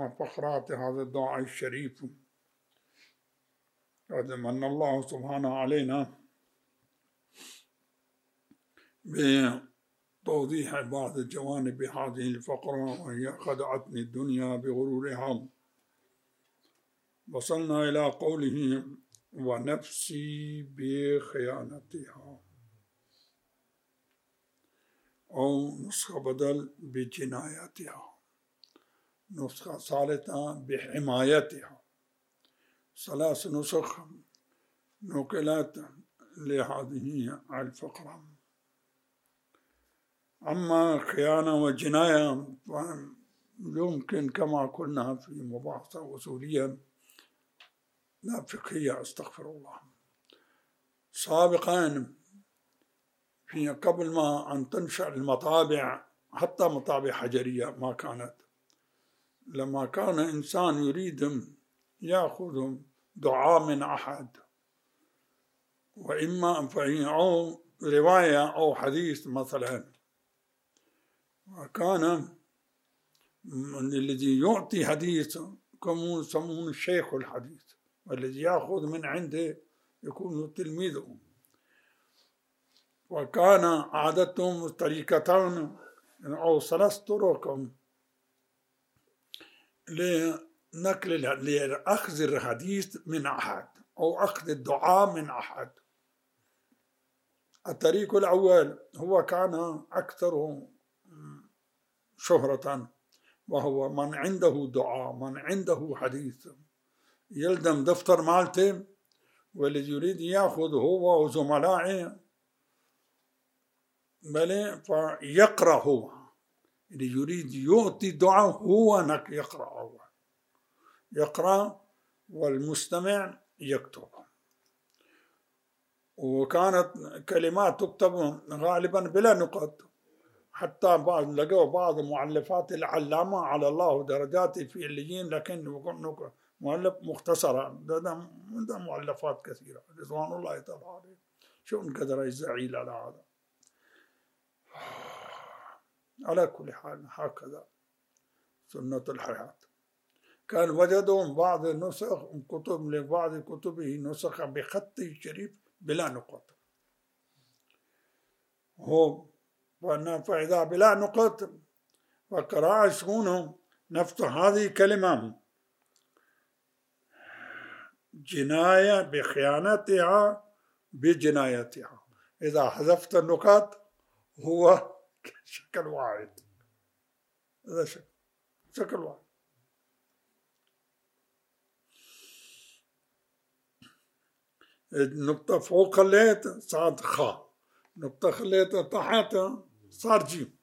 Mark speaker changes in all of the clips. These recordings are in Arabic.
Speaker 1: مع فقرات هذا الدعاء الشريف. قد من الله سبحانه علينا بتوضيح بعض الجوانب هذه الفقرة، وهي خدعتني الدنيا بغرورها. وصلنا إلى قوله ونفسي بخيانتها، أو نسخة بدل بجنايتها، نسخة ثالثة بحمايتها. 3 نسخ نقلت لهذه الفقرة. أما خيانة وجناية يمكن كما قلنا في مباحثة أصولية لا فقهية، استغفر الله، سابقا في قبل ما أن تنشأ المطابع، حتى مطابع حجرية ما كانت، لما كان إنسان يريد يأخذ دعاء من أحد، وإما أو رواية أو حديث مثلا، وكان الذي يعطي حديث كم يسمون الشيخ الحديث، والذي يأخذ من عنده يكون تلميذه. وكان عادتهم طريقتان أو 3 طرق لأخذ الحديث من أحد أو أخذ الدعاء من أحد. الطريق الأول هو كان أكثر شهرة، وهو من عنده دعاء، من عنده حديث، يلزم دفتر مالته، والذي يريد يأخذ هو وزملائه بل فيقرأ هو، اللي يريد يعطي دعاء هو يقرأ هو، يقرأ والمستمع يكتب. وكانت كلمات تكتب غالبا بلا نقط، حتى لقوا بعض مؤلفات العلامة على الله درجاته في الليين، لكن مؤلف مختصرة، ده مؤلفات كثيرة رضوان الله تعالى عليه. شو انقدر الزعيل على هذا؟ على كل حال هكذا سنة الحياة. كان وجدوا بعض النسخ كتب لبعض كتبه نسخ بخط شريف بلا نقط، هو فإذا بلا نقط فقراءة شؤونه نفس هذه كلمة جناية بخيانتها بجنايتها. إذا حذفت النقاط هو شكل واحد، هذا شكل واحد. النقطة فوق خليت صارت خاء، نقطة خليتها تحت صار جيم،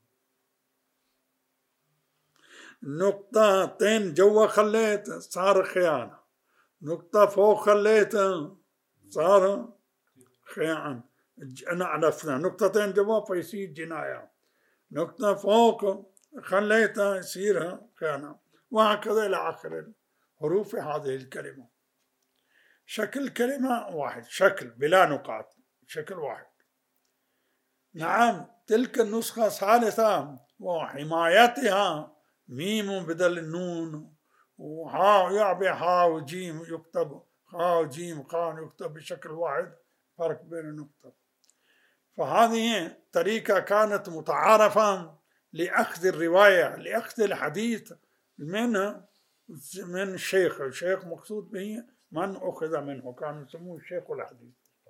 Speaker 1: نقطتين جوا خليت صار خيانة، نقطة فوق خليتها صار خيانة. أنا عرفنا نقطتين جوا فيصير جناية، نقطة فوق خليتها يصير خيانة، وهكذا إلى آخر حروف هذه الكلمة. شكل كلمة واحد، شكل بلا نقاط، شكل واحد. نعم تلك النسخة الثالثة وحمايتها ميم بدل النون، وها يعبي ها وجيم يكتب ها وجيم قان يكتب بشكل واحد، فرق بين النقطة. فهذه طريقة كانت متعارفة لأخذ الرواية، لأخذ الحديث من الشيخ. الشيخ مقصود به من أخذ منه، كانوا يسموه الشيخ الحديث.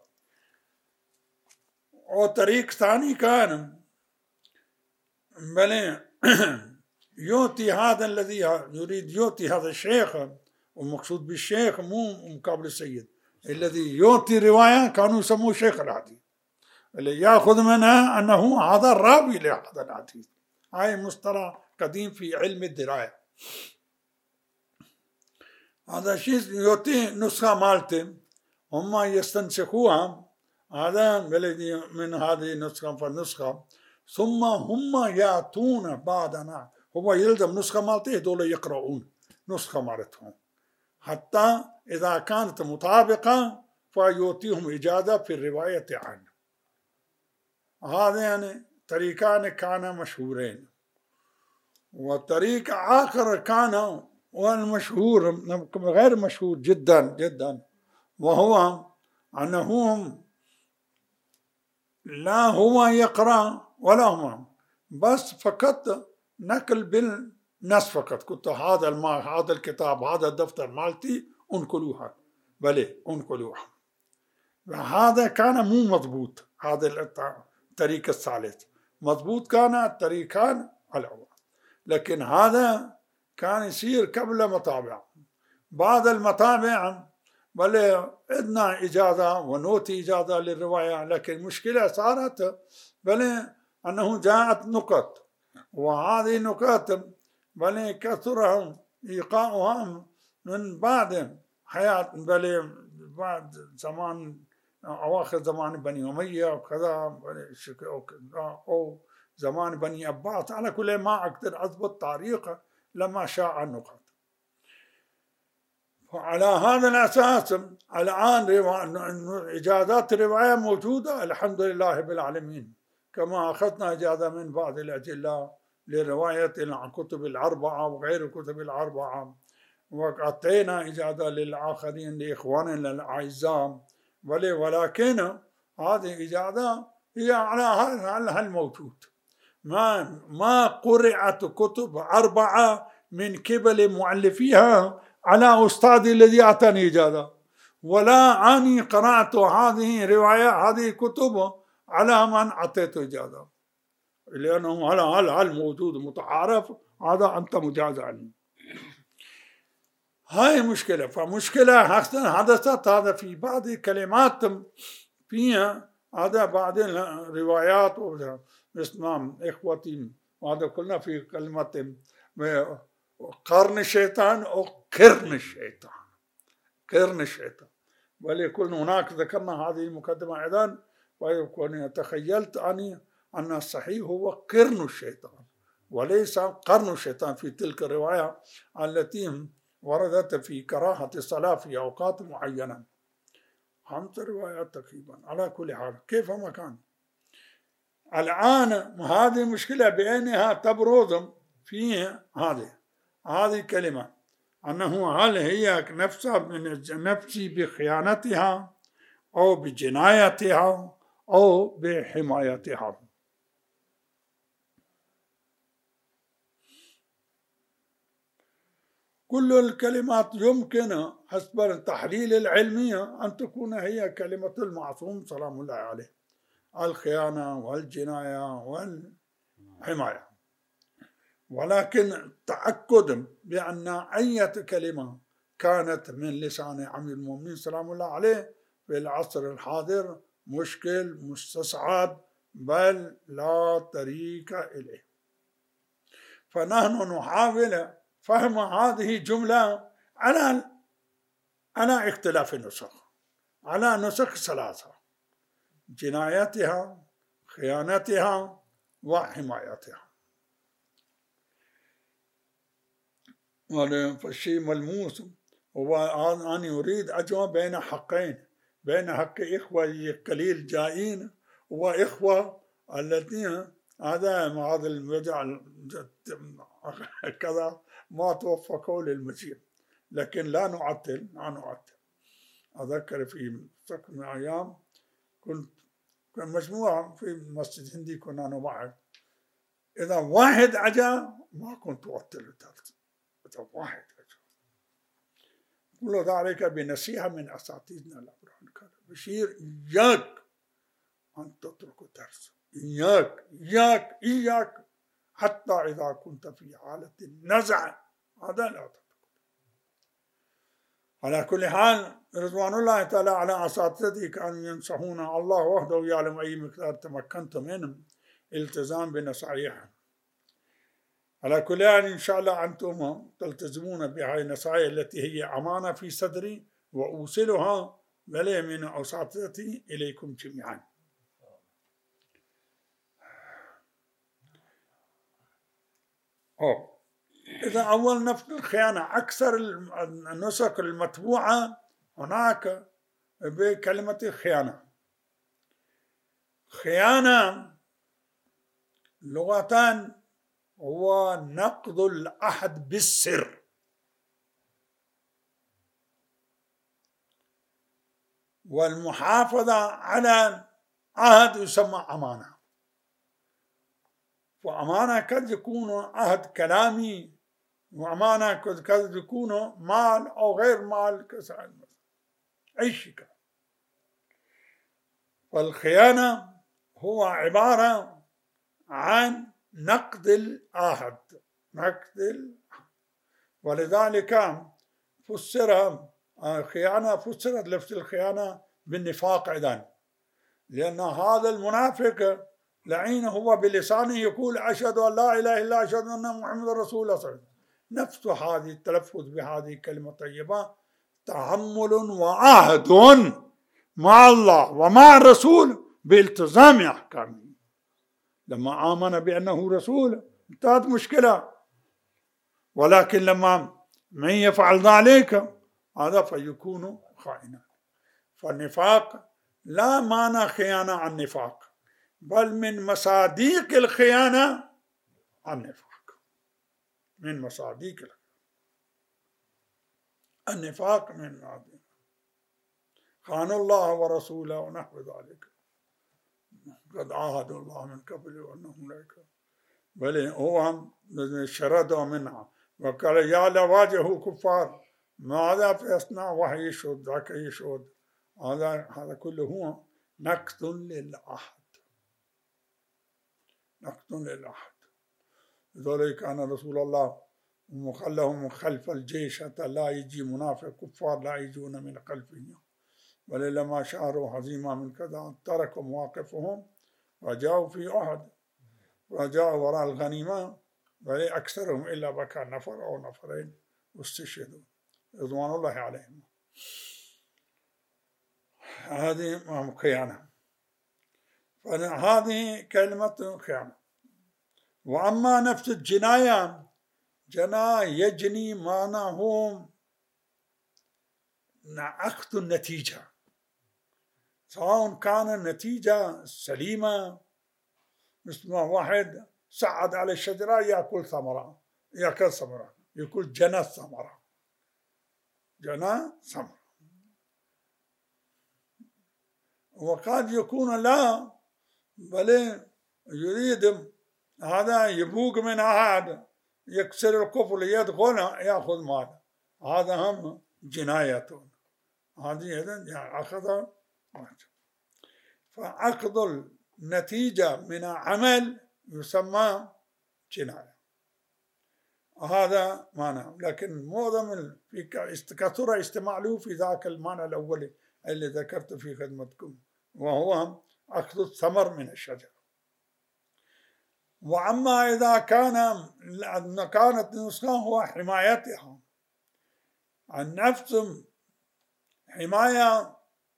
Speaker 1: وطريق ثاني كان بل يؤتي هذا الذي يريد يؤتي هذا الشيخ، والمقصود بالشيخ مو مقابل السيد، الذي يؤتي رواية كانوا يسموه شيخ الحديث، اللي يأخذ منها أنه هذا الراوي لهذا الحديث. هاي مصطلح قديم في علم الدراية. هذا شيء يؤتي نسخة مالته هم يستنسخوها، هذا من هذه النسخة فالنسخة، ثم هم يأتون بعدنا، هو يلزم نسخة مالته دول يقرؤون نسخة مالتهم، حتى إذا كانت مطابقة فيؤتيهم إجازة في الرواية عنه. هذا يعني طريقان كان مشهورين. وطريق آخر كان والمشهور غير مشهور جدا جدا، وهو أنه لا هو يقرأ ولا هم، بس فقط نقل بالنص فقط. كنت هذا هذا الكتاب هذا الدفتر مالتي انقلوها، بلى انقلوها. هذا كان مو مضبوط. هذا الطريق الثالث مضبوط، كان الطريقان الأول، لكن هذا كان يصير قبل مطابع. بعد المطابع بل عندنا إجازة ونوتي إجازة للرواية، لكن مشكلة صارت بل أنه جاءت نقط، وهذه النقط بل كثر إيقاؤها من بعد حياة بل بعد زمان أواخر زمان بني أمية وكذا أو زمان بني عباس. على كل ما أقدر أضبط تاريخ لما شاء النقط. وعلى هذا الأساس الآن إجازات الرواية موجودة الحمد لله بالعالمين، كما أخذنا إجازة من بعض الأجلاء لرواية عن كتب الأربعة وغير الكتب الأربعة، وأعطينا إجازة للآخرين لإخواننا الأعزاء، ولكن هذه إجازة هي على هالموجود. ما قرأت كتب أربعة من قبل مؤلفيها على أستاذي الذي أعطاني إجازة، ولا أني قرأت هذه رواية هذه كتب على من أعطيته إجازة، لأنه على الموجود متعارف هذا أنت مجاز عني. هاي مشكلة. فمشكلة حدثت هذا في بعض كلمات فيها، هذا بعض الروايات اسمهم إخوتي، وهذا كلنا في كلمة قرن الشيطان أو قرن الشيطان، قرن الشيطان. وليكن هناك ذكرنا هذه المقدمة أيضا، ويكون تخيلت أني أن الصحيح هو قرن الشيطان وليس قرن الشيطان في تلك الرواية التي وردت في كراهة الصلاة في أوقات معينة. 5 روايات تقريبا. على كل حال كيف ما كان، الآن هذه المشكلة بعينها تبرز في هذه الكلمة، أنه هل هي نفسها من نفسي بخيانتها أو بجنايتها أو بحمايتها. كل الكلمات يمكن حسب التحليل العلمي أن تكون هي كلمة المعصوم سلام الله عليه، الخيانة والجناية والحماية، ولكن تأكد بأن أي كلمة كانت من لسان أمير المؤمنين سلام الله عليه في العصر الحاضر مشكل مستصعب، بل لا طريق إليه. فنحن نحاول فهم هذه الجملة على اختلاف النسخ، على نسخ 3: جنايتها، خيانتها، وحمايتها. فالشيء ملموس هو أن يريد أجمع بين حقين، بين حق إخوة قليل جائين وإخوة الذين هذا المجال كذا ما توفقوا للمسير. لكن لا نعطل. أذكر في سكن من أيام كان مجموعة في مسجد هندي كنا أنا معه، إذا واحد أجا ما كنت أعطل الدرس، إذا واحد أجا. كل ذلك بنصيحة من أساتذتنا الأبرار. بشير إياك أن تترك الدرس، إياك حتى إذا كنت في حالة النزع هذا لا تترك. على كل حال رضوان الله تعالى على أساتذتي كانوا ينصحون، الله وحده يعلم أي مقدار تمكنت منهم التزام بنصائحهم. على كل حال إن شاء الله أنتم تلتزمون بهذه النصائح التي هي أمانة في صدري وأوصلها بل من أساتذتي إليكم جميعا. إذا أول نفس الخيانة أكثر النسخ المطبوعة هناك بكلمة خيانة لغتان هو نقض العهد بالسر، والمحافظة على عهد يسمى أمانة. وأمانة قد يكون عهد كلامي، وأمانة قد يكون مال أو غير مال أي شيء. والخيانة هو عبارة عن نقض العهد، ولذلك فسر الخيانة، فسرت لفظ الخيانة بالنفاق أيضا، لأن هذا المنافق لعين هو بلسانه يقول أشهد أن لا إله إلا الله أشهد أن محمد رسول الله صلى الله عليه وسلم، نفس هذه التلفظ بهذه الكلمة الطيبة تحمل وعهد مع الله ومع الرسول بالتزام أحكامه. لما آمن بأنه رسول انتهت مشكلة، ولكن لما من يفعل ذلك هذا فيكون خائنا. فالنفاق لا معنى خيانة عن نفاق، بل من مصادق الخيانة النفاق، من مصادق النفاق من هذه خانوا الله ورسوله ونحو ذلك، قد عاهدوا الله من قبل وأنهم لا يكذبون، بل هو شردوا منها وقال يا لواجهوا كفار ماذا يصنع وهي يشهد ذاك يشهد. هذا كله هو نقض للعهد، نقض للعهد. لذلك كان رسول الله مخلهم خلف الجيش حتى لا يجي منافق كفار لا يجون من خلفهم، بل لما شعروا هزيمة من كذا تركوا مواقفهم وجاءوا في أحد وجاءوا وراء الغنيمة، بل أكثرهم إلا بكى نفر أو نفرين واستشهدوا رضوان الله عليهم. هذه خيانة، فهذه كلمة خيانة. وأما نفس الجناية، جناية يجني معناه أخذ النتيجة، سواء كان النتيجة سليمة، مثل ما واحد صعد على الشجرة يأكل ثمرة، يقول جنى الثمرة، جنى ثمرة. وقد يكون لا، بل يريد هذا يبوق من أحد يكسر القفل يدخل يأخذ مال، هذا هم جناية. هذه إذن أخذ. فأخذ النتيجة من عمل يسمى جناية، هذا معنى. لكن معظم كثر استعماله في ذاك المعنى الأول اللي ذكرت في خدمتكم، وهو أخذ الثمر من الشجر. وأما إذا كانت نسخة هو حمايتها، النفس حماية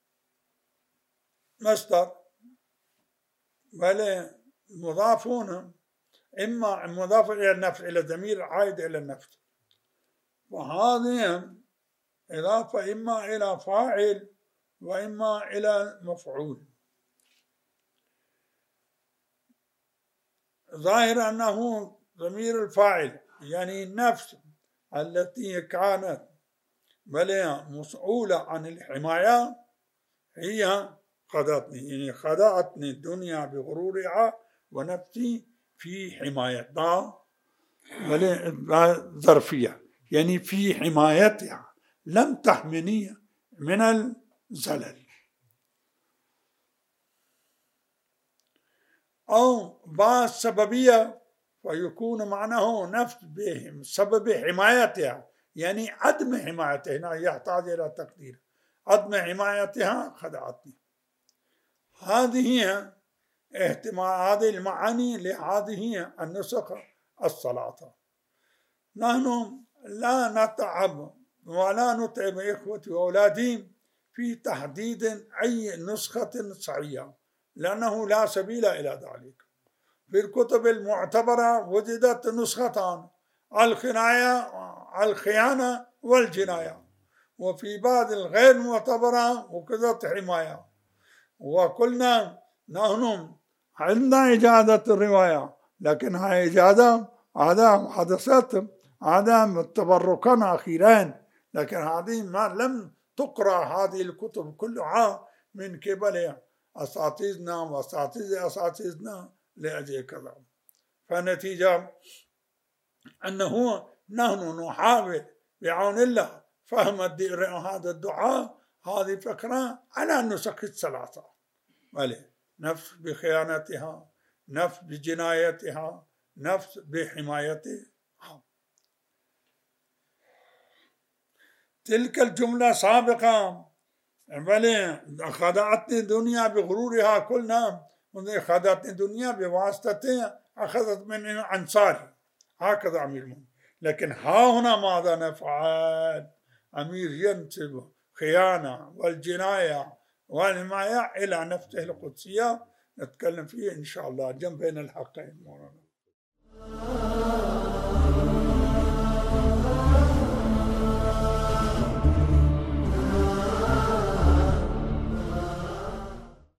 Speaker 1: مصدر، بل مضافون، إما مضاف إلى النفس إلى ضمير عائد إلى النفس، وهذه إضافة إما إلى فاعل وإما إلى مفعول. ظاهر أنه ضمير الفاعل، يعني النفس التي كانت بل مسؤولة عن الحماية هي خدعتني، يعني خدعتني الدنيا بغرورها ونفسي في حمايتها، بل ظرفية يعني في حمايتها لم تحمني من الزلل. أو بعض سببية فيكون معناه نفس بهم سبب حمايتها، يعني عدم حمايتها، هنا يحتاج إلى تقدير عدم حمايتها خدعتني. هذه هذه المعاني لهذه النسخ الثلاثة. نحن لا نتعب ولا نتعب إخوتي وأولادي في تحديد أي نسخة صحيحة، لأنه لا سبيل إلى ذلك. في الكتب المعتبرة وجدت نسختان، الخيانة والجناية، وفي بعض الغير معتبرة وجدت حماية. وقلنا نحن عندنا إجازة الرواية، لكن هاي إجازة هذا حدثت هذا تبركا أخيرا، لكن هذه ما لم تقرأ هذه الكتب كلها من قبل أساتذتنا وأساتذتنا لأجل كذا. فنتيجة أنه نحن نحاول بعون الله فهم هذا الدعاء، هذه فكرة على النسخ الثلاثة، نفس بخيانتها، نفس بجنايتها، نفس بحمايتها. تلك الجملة سابقة خدعتني الدنيا بغرورها كلنا، خدعتني الدنيا بواسطة أخذت من أنصاري، هكذا أمير المؤمنين. لكن ها هنا ماذا نفعل؟ أمير ينسب خيانة والجناية والحماية إلى نفسه القدسية، نتكلم فيه إن شاء الله جنب بين الحقين مولانا.